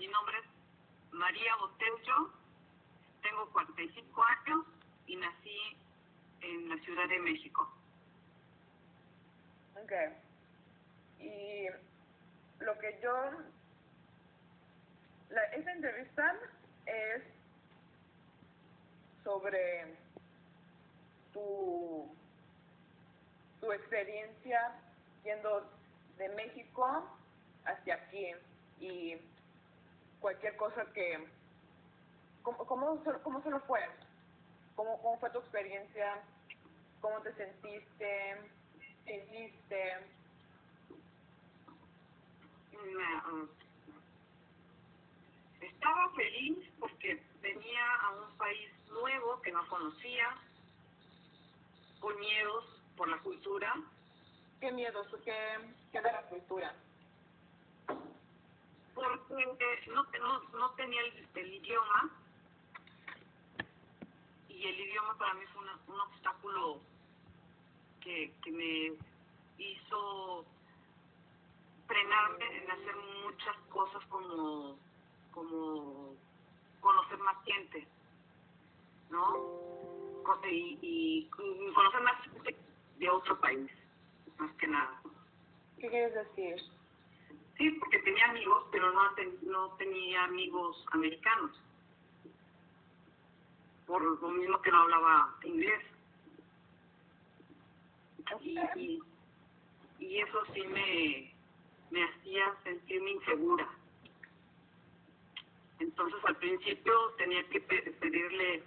Mi nombre es María Botello, tengo 45 años y nací en la Ciudad de México. Ok. Y lo que yo... esta entrevista es sobre tu experiencia yendo de México hacia aquí y cualquier cosa que... ¿Cómo se lo fue? ¿Cómo fue tu experiencia? ¿Cómo te sentiste? ¿Qué hiciste? Estaba feliz porque venía a un país nuevo que no conocía, con miedos por la cultura. ¿Qué miedos? ¿Qué de la cultura? Porque no tenía el idioma, y el idioma para mí fue un obstáculo que me hizo frenarme en hacer muchas cosas como conocer más gente, ¿no? Y conocer más gente de otro país, más que nada. ¿Qué quieres decir? Sí, porque tenía amigos, pero no tenía amigos americanos. Por lo mismo que no hablaba inglés. Y eso sí me hacía sentirme insegura. Entonces al principio tenía que pedir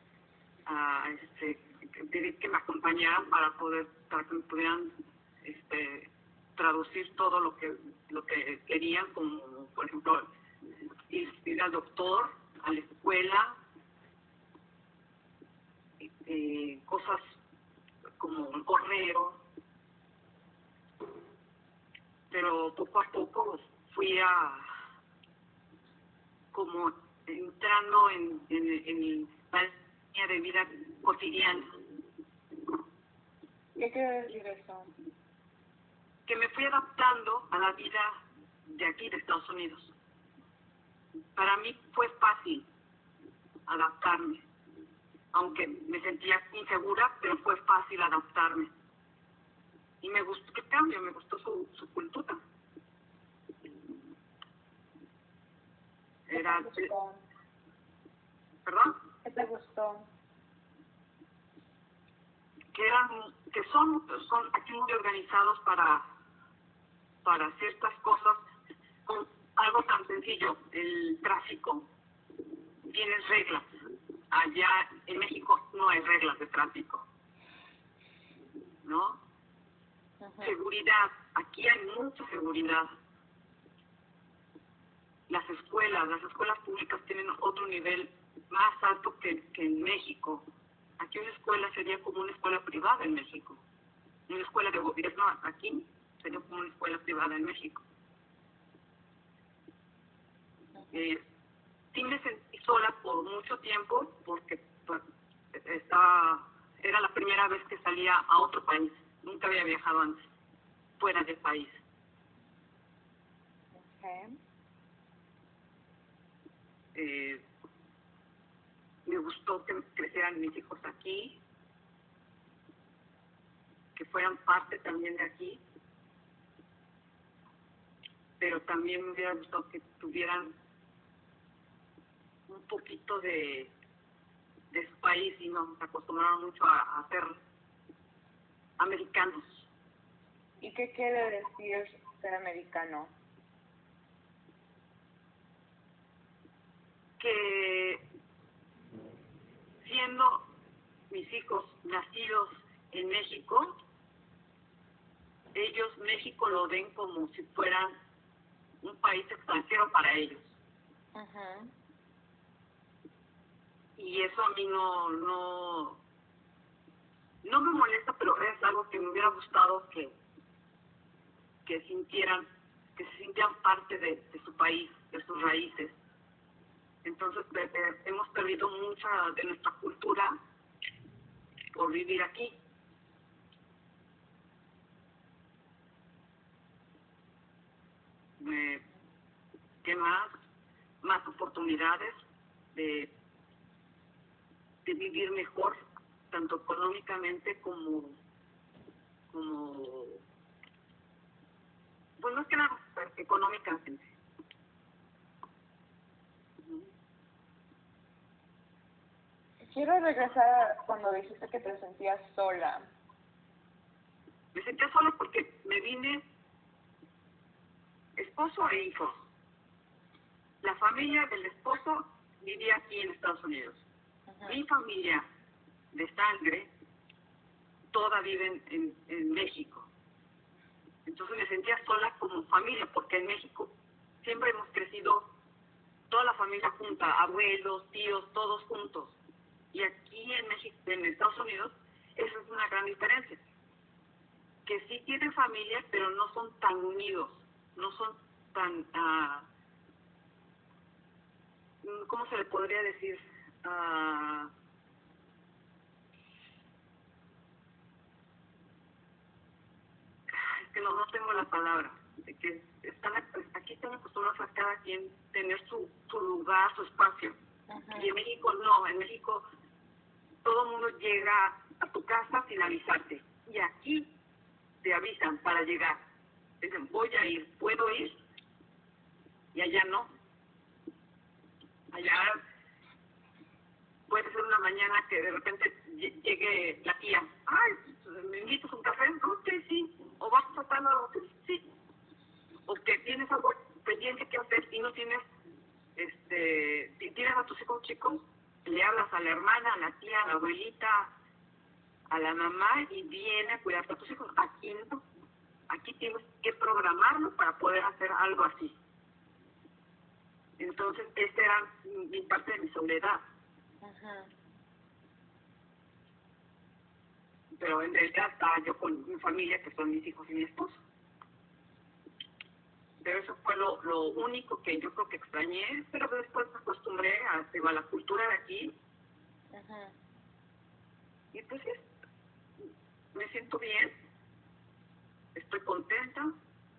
que me acompañaran para que me pudieran traducir todo lo que querían, como por ejemplo ir al doctor, a la escuela, cosas como un correo. Pero poco a poco fui como entrando en la línea de vida cotidiana. ¿Qué quiere decir eso? Que me fui adaptando a la vida de aquí, de Estados Unidos. Para mí fue fácil adaptarme, aunque me sentía insegura, pero fue fácil adaptarme. Y me gustó el cambio, me gustó su cultura. ¿Qué te gustó? ¿Perdón? ¿Qué te gustó? Que son aquí muy organizados para ciertas cosas, con algo tan sencillo, el tráfico. Tienes reglas. Allá en México no hay reglas de tráfico, ¿no? Uh-huh. Seguridad. Aquí hay mucha seguridad. Las escuelas públicas tienen otro nivel más alto que en México. Aquí una escuela sería como una escuela privada en México. Una escuela de gobierno aquí sería como una escuela privada en México. Sí me sentí sola por mucho tiempo porque era la primera vez que salía a otro país. Nunca había viajado antes, fuera del país. Okay. Me gustó que crecieran mis hijos aquí, que fueran parte también de aquí, pero también me hubiera gustado que tuvieran un poquito de su país y nos acostumbraron mucho a ser americanos. ¿Y qué quiere decir ser americano? Que siendo mis hijos nacidos en México, ellos México lo ven como si fueran un país extranjero para ellos. Uh-huh. Y eso a mí no me molesta, pero es algo que me hubiera gustado que se sintieran parte de su país, de sus raíces. Entonces hemos perdido mucha de nuestra cultura por vivir aquí. ¿Qué más? más oportunidades de vivir mejor, tanto económicamente como pues más que nada económicamente. Quiero regresar a cuando dijiste que te sentías sola. Me sentía sola porque me vine esposo e hijos. La familia del esposo vivía aquí en Estados Unidos. Ajá. Mi familia de sangre toda vive en México. Entonces me sentía sola como familia, porque en México siempre hemos crecido toda la familia junta, abuelos, tíos, todos juntos. Y aquí en México, en Estados Unidos, eso es una gran diferencia. Que sí tienen familia, pero no son tan unidos, no son tan, ¿cómo se le podría decir? Es que no tengo la palabra. De que aquí están acostumbrados a cada quien tener su lugar, su espacio. Ajá. Y en México no, en México todo el mundo llega a tu casa sin avisarte. Y aquí te avisan para llegar. Dicen, voy a ir, puedo ir. Y allá no. Allá puede ser una mañana que de repente llegue la tía. Ay, ¿me invitas a un café? Ok, sí. ¿O vas a tratar algo? Sí. O que tienes algo pendiente que hacer y no tienes, si tienes a tus hijos chicos, le hablas a la hermana, a la tía, a la abuelita, a la mamá y viene a cuidar a tus hijos. Aquí no. Aquí tienes que programarlo para poder hacer algo así. Entonces, esta era mi parte de mi soledad. Ajá. Pero en realidad estaba yo con mi familia, que son mis hijos y mi esposo. Pero eso fue lo único que yo creo que extrañé, pero después me acostumbré a la cultura de aquí. Ajá. Y pues sí, me siento bien, estoy contenta.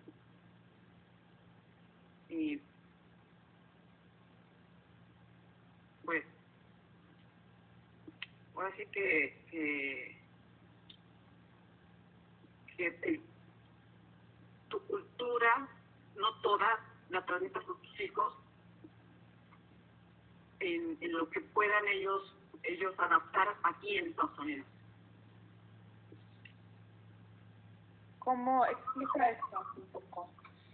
Y pues, ahora sí que tu cultura, no toda, la transmitas a tus hijos en lo que puedan ellos adaptar aquí en Estados Unidos. ¿Cómo explica esto un poco?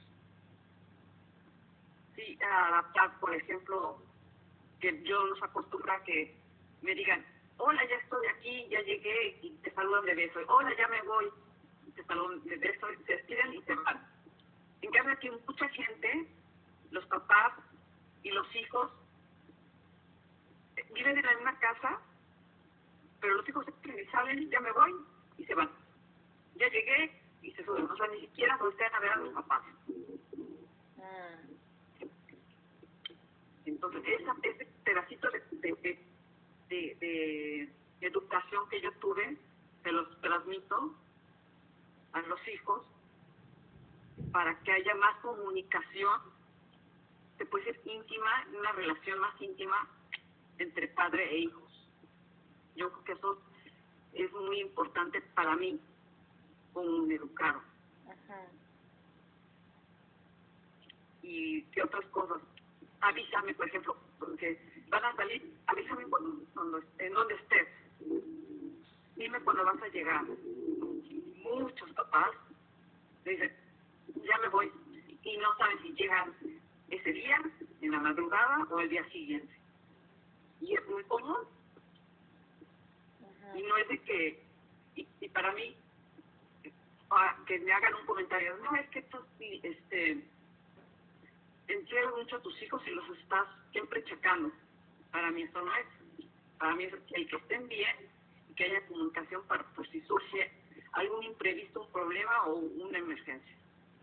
Sí, adaptar, por ejemplo, que yo los acostumbro a que me digan, hola, ya estoy aquí, ya llegué, y te saludan de beso, hola, ya me voy, y te saludan de beso, y te despiden y se van. En cambio aquí mucha gente, los papás y los hijos, viven en la misma casa, pero los hijos salen, ya me voy, y se van. Ya llegué, y se suben. O sea, ni siquiera voltean a ver a los papás. Entonces, ese pedacito de educación que yo tuve, se los transmito a los hijos para que haya más comunicación, se puede ser íntima, una relación más íntima entre padre e hijos. Yo creo que eso es muy importante para mí, como me educaron. Ajá. Y qué otras cosas. Avísame, por ejemplo, porque van a salir, avísame en donde estés. Dime cuándo vas a llegar. Muchos papás dicen, ya me voy, y no saben si llegan ese día, en la madrugada, o el día siguiente. Y es muy común. Ajá. Y no es de que, y para mí, que me hagan un comentario, no, es que tú, entregas mucho a tus hijos y los estás siempre checando. Para mí eso no es. Para mí es el que estén bien y que haya comunicación para por si surge algún imprevisto, un problema o una emergencia.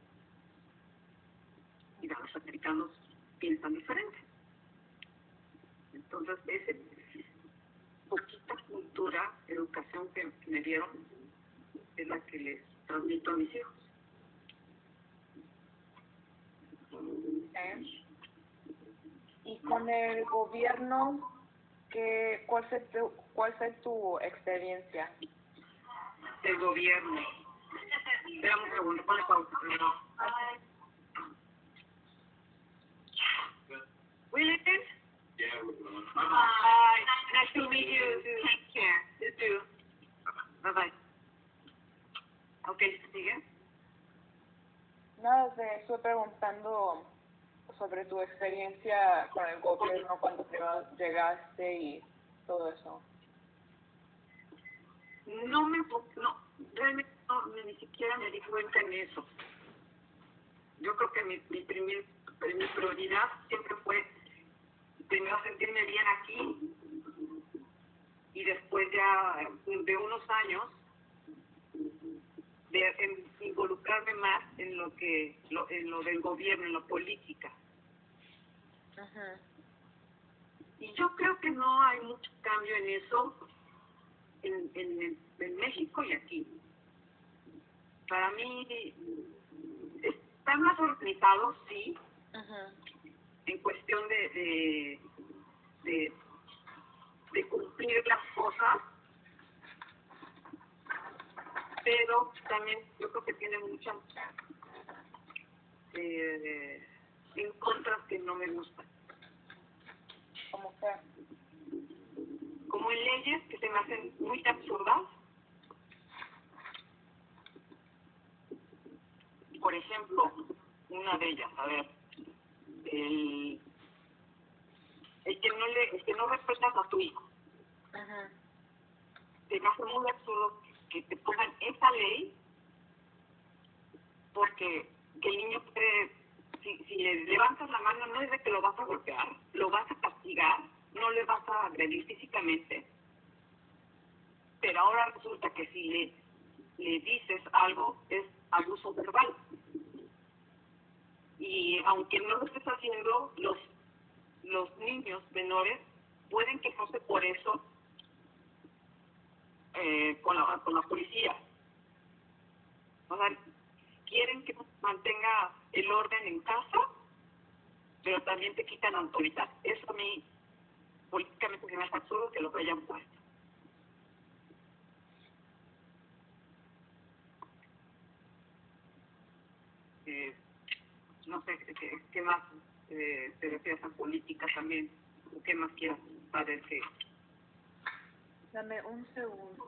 Y los americanos piensan diferente. Entonces, esa poquita cultura, educación que me dieron es la que les transmito a mis hijos. con el gobierno, ¿cuál fue tu experiencia? El gobierno. Espera un segundo, ponle pausa primero. Willis? Bye. Nice to meet you. Take care. You too. Bye bye. Ok, ¿sigue? Nada, te estoy preguntando sobre tu experiencia con el gobierno cuando llegaste y todo eso. No, realmente no, ni siquiera me di cuenta en eso. Yo creo que mi prioridad siempre fue primero sentirme bien aquí y después ya de unos años de involucrarme más en lo del gobierno, en la política. Ajá. Y yo creo que no hay mucho cambio en eso en México y aquí. Para mí están más organizados, sí, Ajá. en cuestión de cumplir las cosas, pero también yo creo que tiene muchas en contras que no me gustan. ¿Cómo que? Como en leyes que se me hacen muy absurdas. Por ejemplo, una de ellas, a ver, el que no respetas a tu hijo. Ajá. Se me hace muy absurdo que te pongan esa ley porque que el niño puede, si le levantas la mano, no es de que lo vas a golpear, lo vas a castigar, no le vas a agredir físicamente, pero ahora resulta que si le dices algo es abuso verbal. Y aunque no lo estés haciendo, los niños menores pueden quejarse por eso con la policía. O sea, quieren que mantenga el orden en casa, pero también te quitan autoridad. Eso a mí políticamente se me hace absurdo que lo hayan puesto. No sé qué más te refieres a política también, o qué más quieras saber que... Dame un segundo.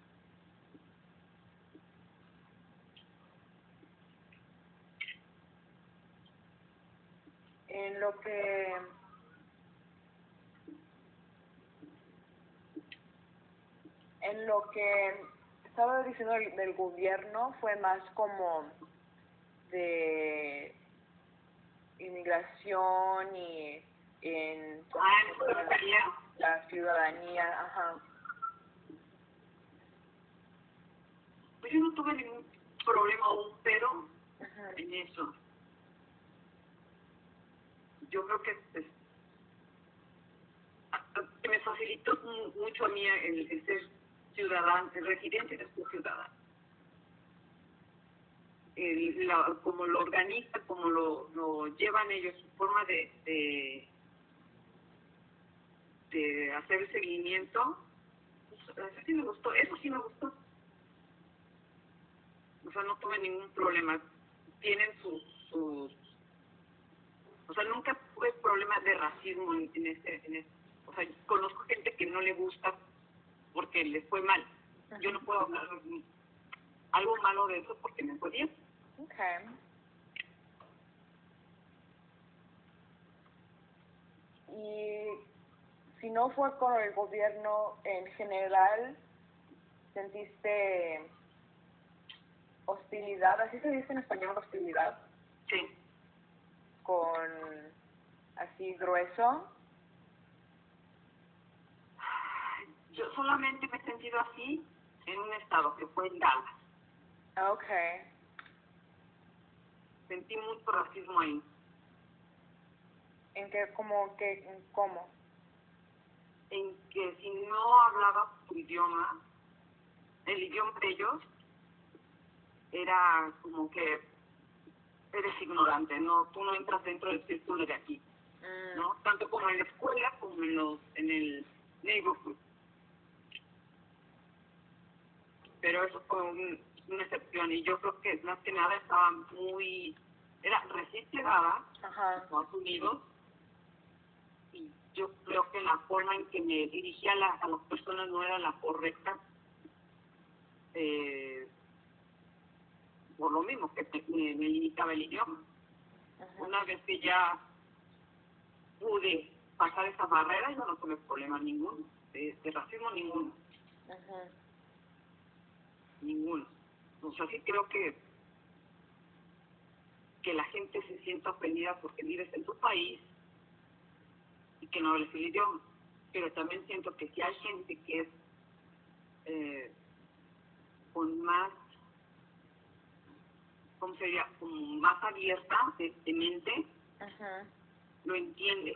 En lo que estaba diciendo del gobierno fue más como de inmigración y en la ciudadanía, ajá. Pues yo no tuve ningún problema o un pero Ajá. en eso. Yo creo que me facilitó mucho a mí el ser ciudadano, el residente de ser ciudadano. Como lo organiza, como lo llevan ellos, su forma de hacer el seguimiento, eso sí me gustó, eso sí me gustó. O sea, no tuve ningún problema. Tienen sus o sea, nunca tuve problemas de racismo en este. O sea, conozco gente que no le gusta porque les fue mal. Yo no puedo hablar algo malo de eso porque me fue bien. Okay. Y si no fue con el gobierno en general, ¿sentiste hostilidad? ¿Así se dice en español, hostilidad? Sí. Con así grueso. Yo solamente me he sentido así en un estado que fue en Dallas. Okay. Sentí mucho racismo ahí. ¿En qué, cómo? En que si no hablabas tu idioma, el idioma de ellos, era como que eres ignorante, no, tú no entras dentro del círculo de aquí. ¿no? Tanto como en la escuela como en el neighborhood. Pero eso fue una excepción, y yo creo que más que nada era recién llegada a Estados Unidos, y yo creo que la forma en que me dirigía a las personas no era la correcta, por lo mismo que me limitaba el idioma. Una vez que ya pude pasar esa barrera, yo no tuve problema ninguno, de racismo ninguno. Ninguno. O sea, sí creo que la gente se sienta ofendida porque vives en tu país y que no hables el idioma. Pero también siento que si hay gente que es con más, ¿cómo sería? Como más abierta de mente, lo entiende.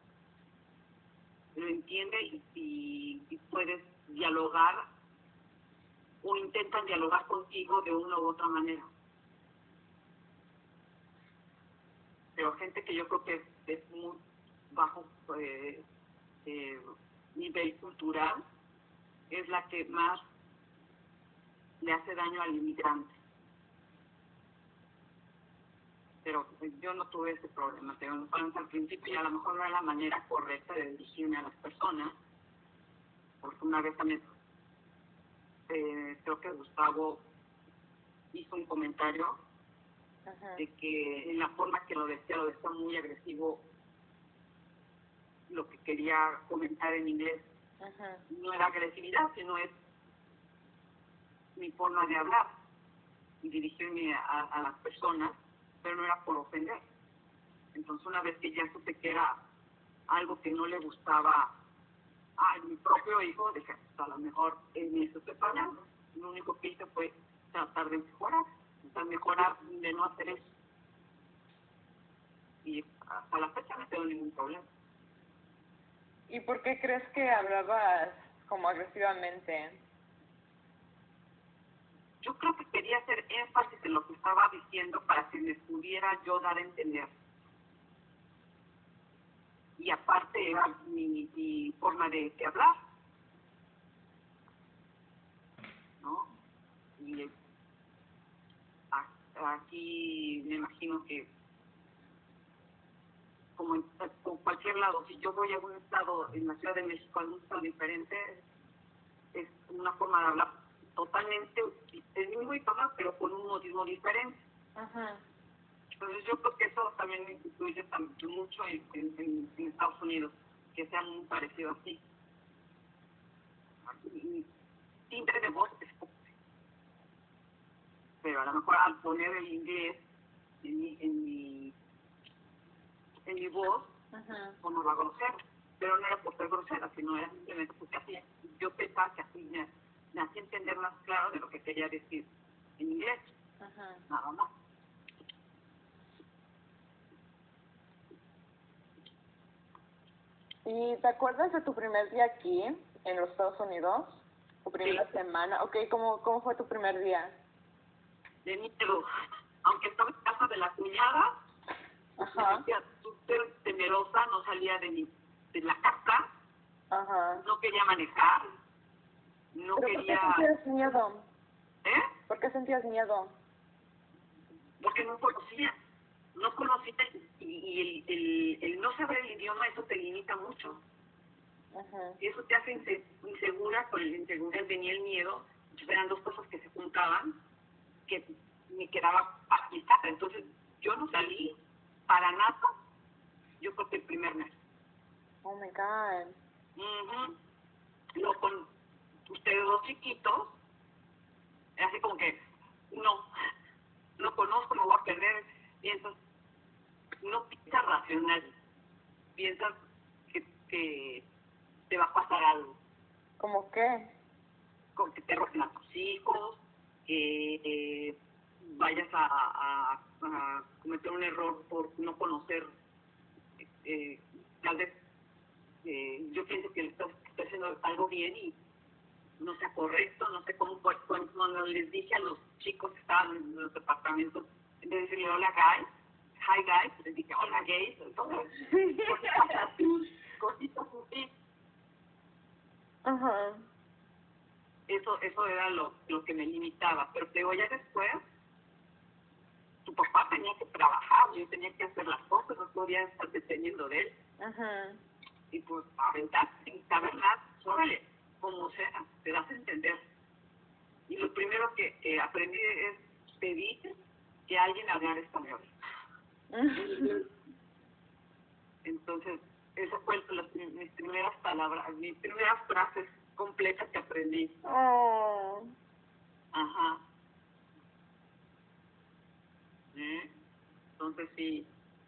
Lo entiende y puedes dialogar o intentan dialogar contigo de una u otra manera. Pero gente que yo creo que es muy bajo nivel cultural es la que más le hace daño al inmigrante. Pero yo no tuve ese problema. Al principio, y a lo mejor no era la manera correcta de dirigirme a las personas, porque una vez también creo que Gustavo hizo un comentario de que en la forma que lo decía muy agresivo, lo que quería comentar en inglés. No era agresividad, sino es mi forma de hablar y dirigirme a las personas, pero no era por ofender. Entonces, una vez que ya supe que era algo que no le gustaba a mi propio hijo, dije, a lo mejor en eso estoy fallando. Lo único que hice fue tratar de mejorar de no hacer eso. Y hasta la fecha no tengo ningún problema. ¿Y por qué crees que hablabas como agresivamente? Yo creo que quería hacer énfasis en lo que estaba diciendo para que me pudiera yo dar a entender. Y aparte era mi forma de hablar, ¿no? Y aquí me imagino que como en cualquier lado, si yo voy a un estado en la Ciudad de México, a un estado diferente, es una forma de hablar totalmente el mismo idioma, pero con un modismo diferente. Entonces yo creo que eso también influye mucho en Estados Unidos, que sea muy parecido así. Y timbre de voz es poco, pero a lo mejor al poner el inglés en mi voz, como va grosero, pero no era por ser grosera, sino era simplemente porque así yo pensaba que así me hacía entender más claro de lo que quería decir en inglés, nada más. ¿Y te acuerdas de tu primer día aquí, en los Estados Unidos? ¿Tu primera semana? Ok, ¿cómo fue tu primer día? De miedo, aunque estaba en casa de la cuñada, me sentía súper temerosa, no salía de la casa, no quería manejar, no ¿Pero quería... ¿Por qué sentías miedo? ¿Eh? ¿Por qué sentías miedo? Porque no conocía y el no saber el idioma, eso te limita mucho. Y eso te hace insegura, con la inseguridad venía el miedo, eran dos cosas que se juntaban, que me quedaba paralizada. Entonces yo no salí para nada, yo creo que el primer mes. Oh my God. Luego con ustedes dos chiquitos, así como que no conozco, me voy a perder, piensas, no piensas racional, piensas que te va a pasar algo. ¿Cómo qué? Con que te roben a tus hijos, que vayas a cometer un error por no conocer, tal vez yo pienso que estoy haciendo algo bien y no sea correcto, no sé cómo, cuando les dije a los chicos que estaban en los departamentos, en vez de decirle hola guys, hi guys, les dije hola gays, entonces, cositas así. Ajá. Eso era lo que me limitaba, pero te digo, ya después, tu papá tenía que trabajar, yo tenía que hacer las cosas, no podía estar dependiendo de él. Ajá. Y pues aventar sin saber nada, órale, como sea, te das a entender. Y lo primero que aprendí es pedir que alguien hablara español. Entonces, esas fueron mis primeras palabras, mis primeras frases completas que aprendí. Oh. Ajá. Entonces sí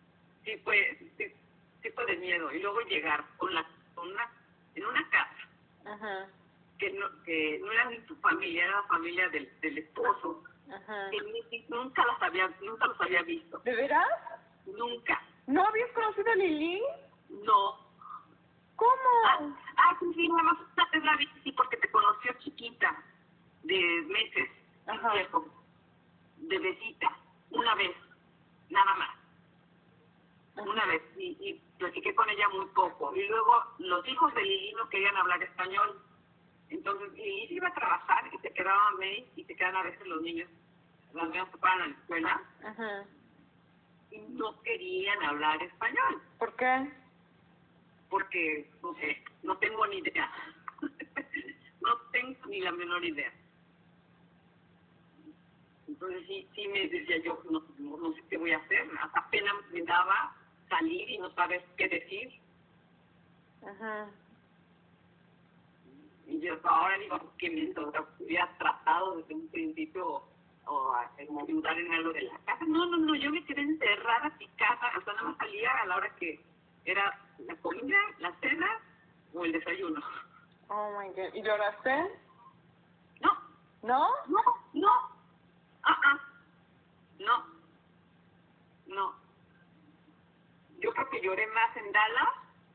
fue de miedo. Y luego llegar en una casa Ajá. que no era ni tu familia, era la familia del esposo, Ajá. que nunca los había visto. ¿De veras? Nunca. ¿No habías conocido a Lili? No. ¿Cómo? Sí, nada más es la vi, sí, porque te conoció chiquita, de meses, Ajá. tiempo, de besita, una vez, nada más. Una vez, y platiqué con ella muy poco. Y luego los hijos de Lili no querían hablar español. Entonces Lili se iba a trabajar y se quedaban May y se quedan a veces los niños, las niñas que van a la escuela, Ajá. y no querían hablar español. ¿Por qué? Porque, no sé, no tengo ni idea. No tengo ni la menor idea. Entonces sí me decía yo, no sé qué voy a hacer. Apenas me daba salir y no sabes qué decir. Ajá. Y yo ahora digo que me hubiera tratado desde un principio o ayudar en algo de la casa. No, yo me quedé encerrada en mi casa, hasta nada más salía a la hora que era la comida, la cena o el desayuno. Oh my God. ¿Y lloraste? No, ¿No? no, no, no. Yo creo que lloré más en Dallas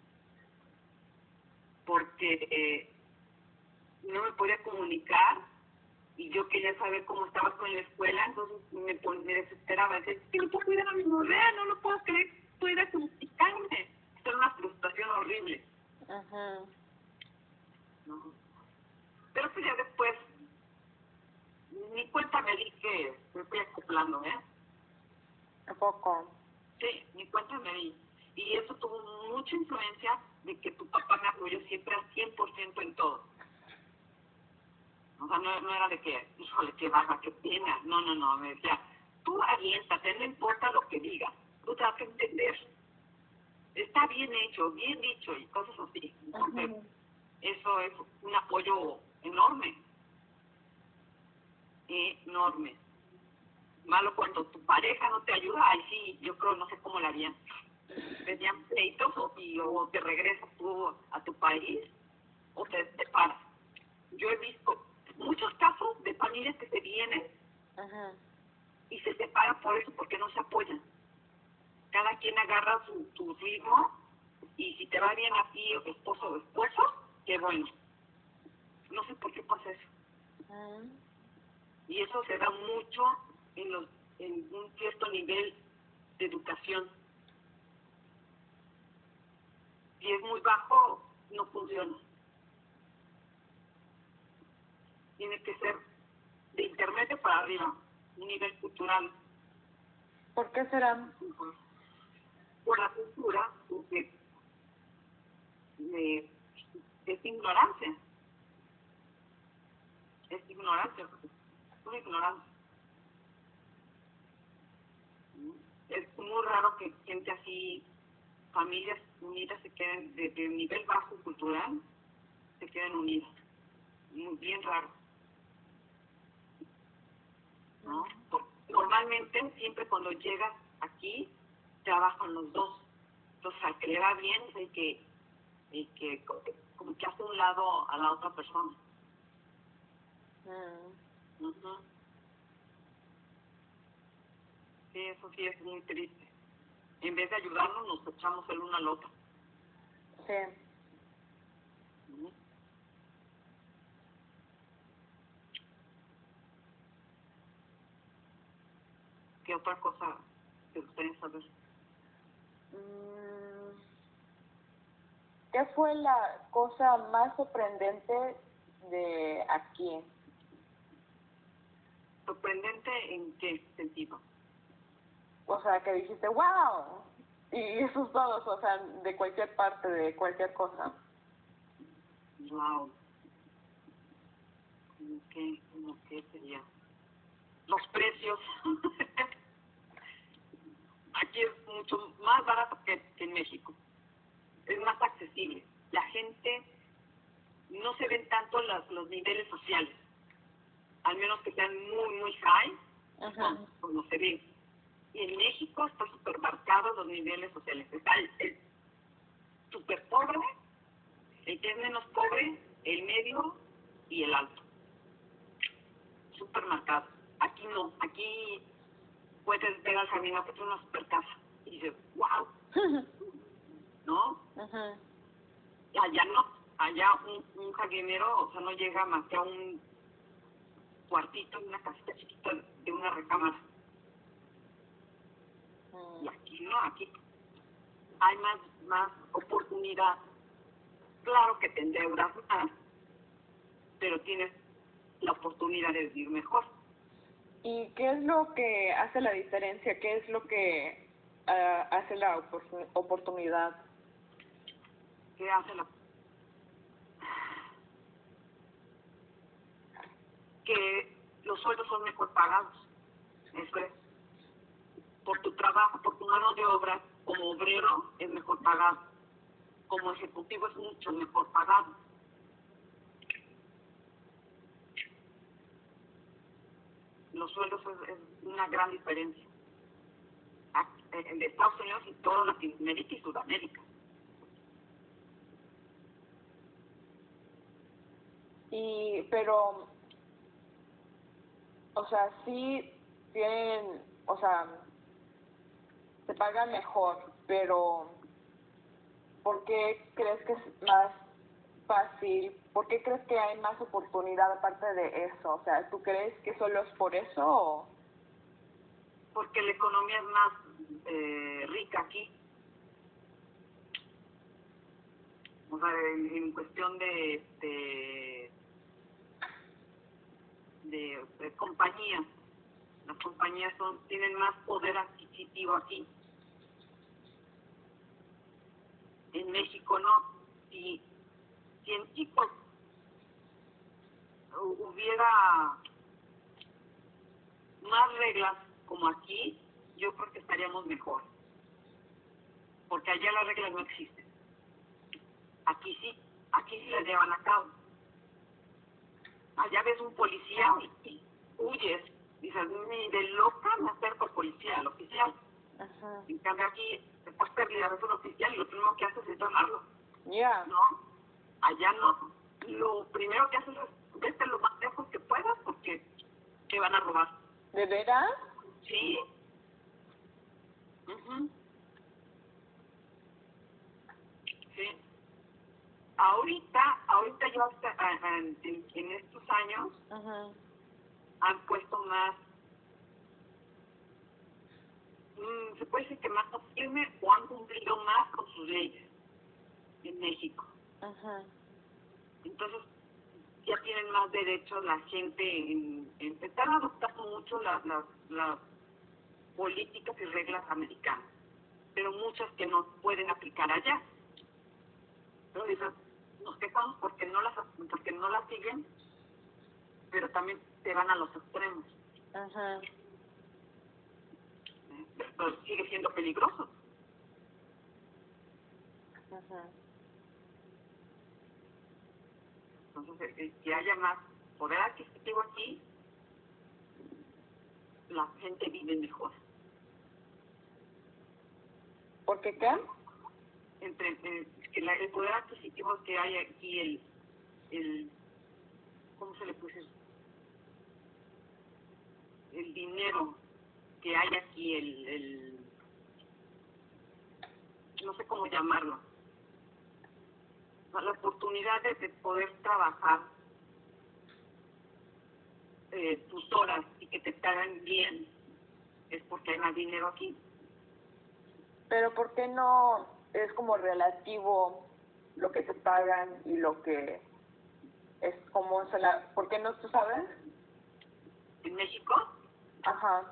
porque no me podía comunicar y yo quería saber cómo estabas con la escuela, entonces me desesperaba. Decía, que no puedo cuidar a mi bebé, no lo puedo creer, puedo comunicarme. Era una frustración horrible. Ajá. ¿No? Pero pues ya después, ni cuenta me di que me fui acoplando, ¿eh? ¿A poco? Sí, ni cuenta me di. Y eso tuvo mucha influencia de que tu papá me apoyó siempre al 100% en todo. O sea, no era de que, híjole, qué baja, qué pena. No, me decía, tú aviéntate, no importa lo que diga, tú te vas a entender. Está bien hecho, bien dicho y cosas así. Entonces, eso es un apoyo enorme, enorme. Malo cuando tu pareja no te ayuda, ay sí, yo creo, no sé cómo la harían. Venían pleitos o te regresas tú a tu país o te separas. Yo he visto muchos casos de familias que se vienen Ajá. y se separan por eso, porque no se apoyan. Cada quien agarra su ritmo y si te va bien a ti, esposo o esposo, qué bueno. No sé por qué pasa eso. Y eso se da mucho en un cierto nivel de educación. Si es muy bajo, no funciona. Tiene que ser de intermedio para arriba, un nivel cultural. ¿Por qué será? Por la cultura, porque es ignorancia. Es ignorancia, es una ignorancia. Es muy raro que gente así, familias unidas se queden, de nivel bajo cultural, se queden unidas. Muy bien raro. ¿No? Normalmente, siempre cuando llegas aquí, trabajan los dos. Entonces, al que le va bien es el que como que hace un lado a la otra persona. Uh-huh. Sí, eso sí es muy triste. En vez de ayudarnos, nos echamos el uno al otro. Sí. Uh-huh. ¿Qué otra cosa te gustaría saber? ver. ¿Qué fue la cosa más sorprendente de aquí? ¿Sorprendente en qué sentido? O sea, que dijiste, wow. Y eso es todo, o sea, de cualquier parte, de cualquier cosa. Wow. ¿Cómo qué sería? Los precios. Aquí es mucho más barato que en México. Es más accesible. La gente no se ven tanto los niveles sociales, al menos que sean muy high, como se ven. Y en México está súper marcado los niveles sociales. Está el súper pobre, el que es menos pobre, el medio y el alto. Súper marcado. Aquí no, aquí puedes ver al camino que es una super casa y dices, wow, ¿no? Allá no, allá un jardinero, o sea, no llega más que a un cuartito, una casita chiquita de una recámara. Y aquí no, aquí hay más oportunidad. Claro que te endeudas más, pero tienes la oportunidad de vivir mejor. ¿Y qué es lo que hace la diferencia? ¿Qué es lo que hace la oportunidad? ¿Qué hace que los sueldos son mejor pagados? Eso es. Por tu trabajo, por tu mano de obra, como obrero es mejor pagado. Como ejecutivo es mucho mejor pagado. Los sueldos es una gran diferencia. En Estados Unidos y todo Latinoamérica y Sudamérica. Pero, o sea, sí tienen, o sea, se pagan mejor, pero ¿por qué crees que es más fácil? ¿Por qué crees que hay más oportunidad aparte de eso? O sea, ¿tú crees que solo es por eso o...? Porque la economía es más rica aquí. O sea, en cuestión de compañías. Las compañías tienen más poder adquisitivo aquí. En México no. Si en México hubiera más reglas como aquí, yo creo que estaríamos mejor. Porque allá las reglas no existen. Aquí sí las llevan a cabo. Allá ves un policía y huyes. Dices, ni de loca me acerco al policía, al oficial. En cambio aquí, después te olvidas de un oficial y lo primero que haces es llamarlo. ¿No? Allá no. Lo primero que haces es vete lo más lejos que puedas porque te van a robar. ¿De veras? Sí. Sí. Ahorita yo hasta, en estos años han puesto más, se puede decir que más firme o han cumplido más con sus leyes en México. Entonces ya tienen más derechos la gente están adoptando mucho las políticas y reglas americanas, pero muchas que no pueden aplicar allá. Pero dicen, nos quejamos porque no las siguen, pero también se van a los extremos. Pero sigue siendo peligroso. Entonces, que haya más poder adquisitivo aquí, la gente vive mejor. ¿Por qué qué? El poder adquisitivo que hay aquí, ¿cómo se le puede decir? El dinero que hay aquí, no sé cómo llamarlo, la oportunidad de poder trabajar tus horas y que te paguen bien, es porque hay más dinero aquí. Pero ¿por qué no es como relativo lo que te pagan y lo que es como ¿por qué no tú sabes? En México, Ajá.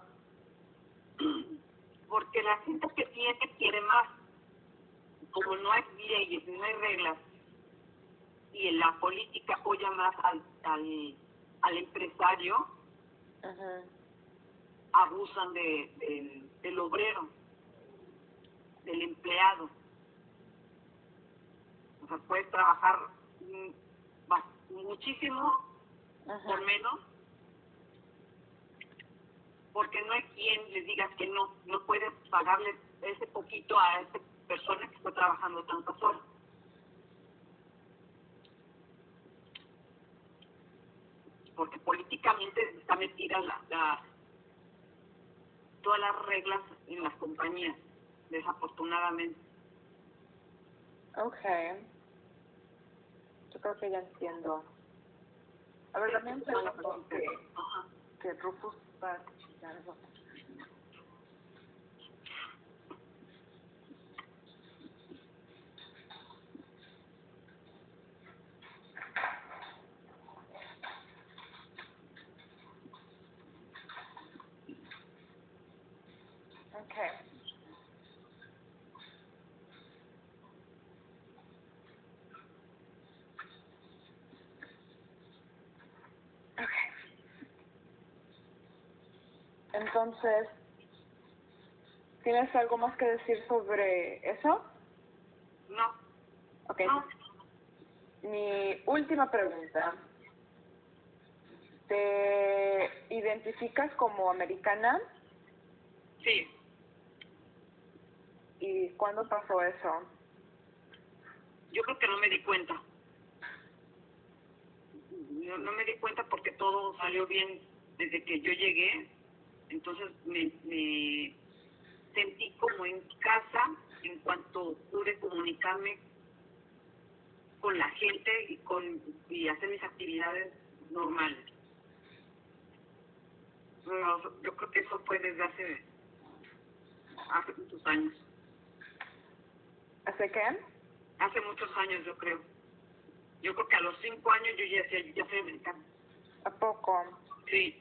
porque la gente que tiene quiere más. Como no hay leyes, no hay reglas, y en la política apoya más al empresario, Ajá. abusan del obrero, del empleado. O sea, puedes trabajar muchísimo por menos, porque no hay quien les diga que no puedes pagarle ese poquito a esa persona que está trabajando tantas horas. Porque políticamente está metida todas las reglas en las compañías, desafortunadamente. Okay. Yo creo que ya entiendo. A ver, también un segundo que Rufus va a chillar eso. Okay. Entonces, ¿tienes algo más que decir sobre eso? No. Ok. No. Mi última pregunta. ¿Te identificas como americana? Sí. ¿Y cuándo pasó eso? Yo creo que no me di cuenta. No me di cuenta porque todo salió bien desde que yo llegué. Entonces me sentí como en casa en cuanto pude comunicarme con la gente y hacer mis actividades normales. No, yo creo que eso fue desde hace muchos años. ¿Hace qué? Hace muchos años, yo creo. Yo creo que a los 5 años yo ya decía, ya soy americana. ¿A poco? Sí.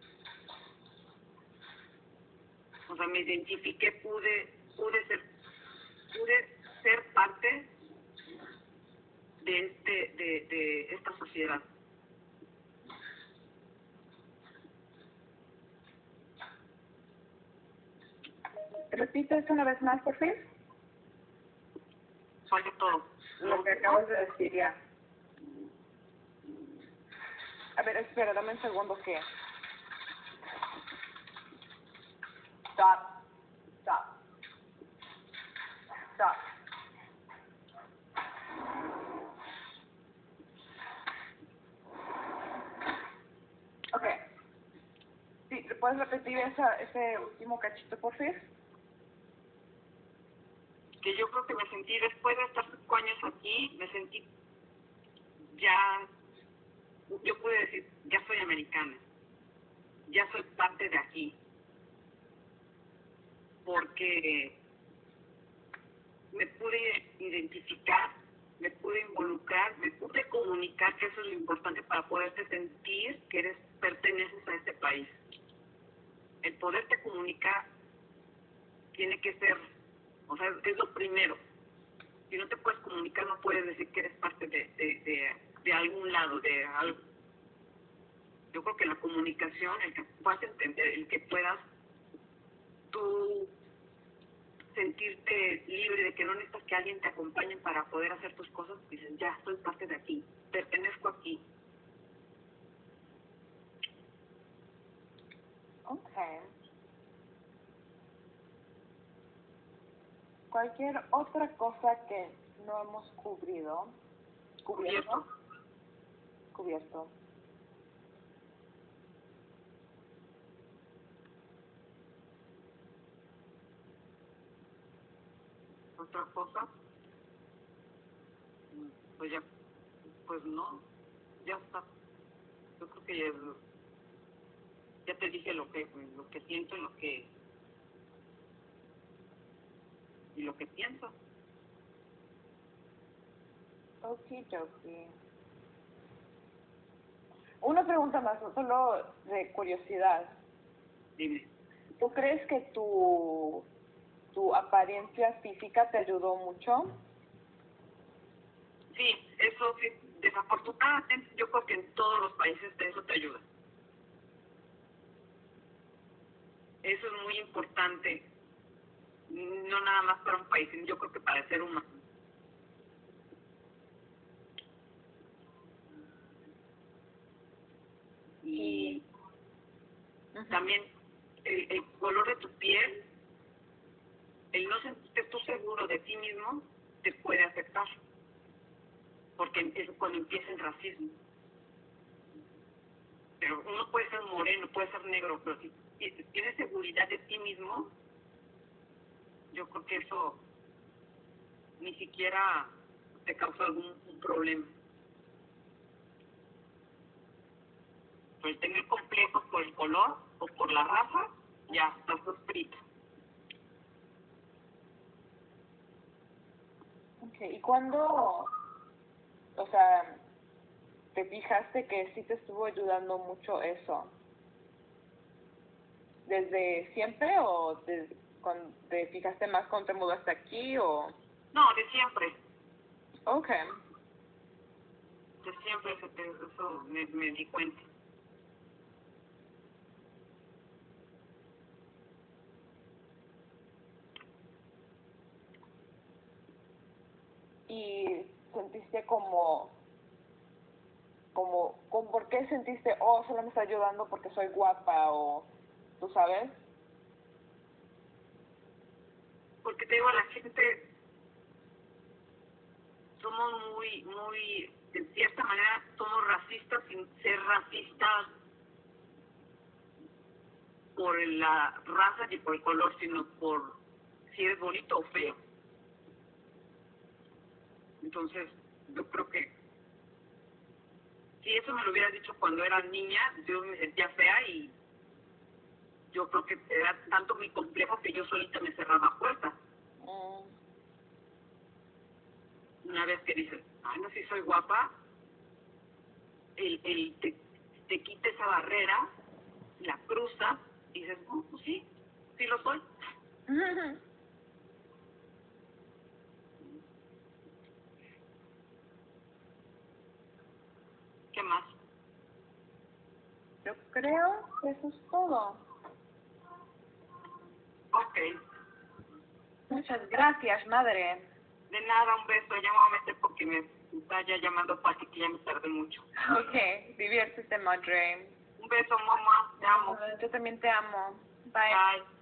O sea, me identifiqué, pude ser parte de esta sociedad. ¿Repite eso una vez más, por fin? Fue todo. Lo que acabas de decir ya. A ver, espera, dame un segundo que... Stop. Stop. Stop. Ok. Sí, ¿puedes repetir ese último cachito, por fin? Que yo creo que me sentí, después de estar 5 años aquí, me sentí ya, yo pude decir, ya soy americana, ya soy parte de aquí, porque me pude identificar, me pude involucrar, me pude comunicar, que eso es lo importante para poderte sentir que perteneces a este país. El poderte comunicar tiene que ser, o sea, es lo primero. Si no te puedes comunicar, no puedes decir que eres parte de algún lado, de algo. Yo creo que la comunicación, el que puedas entender, el que puedas tú sentirte libre de que no necesitas que alguien te acompañe para poder hacer tus cosas, dices, ya, soy parte de aquí, pertenezco aquí. Ok. Cualquier otra cosa que no hemos cubierto. Cubierto. Otra cosa, pues ya, pues no, ya está. Yo creo que ya te dije lo que siento, lo que pienso. Okidoki. Una pregunta más, solo de curiosidad. Dime. ¿Tú crees que tu apariencia física te ayudó mucho? Sí, eso sí, desafortunadamente yo creo que en todos los países de eso te ayuda. Eso es muy importante, no nada más para un país, yo creo que para el ser humano. Y también el color de tu piel, el no sentirte tú seguro de ti mismo, te puede afectar. Porque es cuando empieza el racismo. Pero uno puede ser moreno, puede ser negro, pero si tienes seguridad de ti mismo, yo creo que eso ni siquiera te causa algún problema. Pues tener complejos por el color o por la raza, ya estás frito. Okay. ¿Y cuándo, o sea, te fijaste que sí te estuvo ayudando mucho eso? ¿Desde siempre o cuando te fijaste más cuando te mudaste aquí o...? No, de siempre. Okay. De siempre eso me di cuenta. ¿Y sentiste por qué sentiste, oh, solo me está ayudando porque soy guapa o, tú sabes? Porque te digo, la gente somos muy, en cierta manera, somos racistas sin ser racistas por la raza ni por el color, sino por si eres bonito o feo. Entonces, yo creo que si eso me lo hubiera dicho cuando era niña, yo me sentía fea y yo creo que era tanto mi complejo que yo solita me cerraba puertas. Una vez que dices, ay, no, si soy guapa, te quita esa barrera, la cruzas y dices, no, pues sí, sí lo soy. ¿Qué más? Yo creo que eso es todo. Ok. Muchas gracias, madre. De nada, un beso. Ya me voy a meter porque me está ya llamando Pati, que ya me tardé mucho. Ok, diviértete, madre. Un beso, mamá. Te amo. Yo también te amo. Bye. Bye.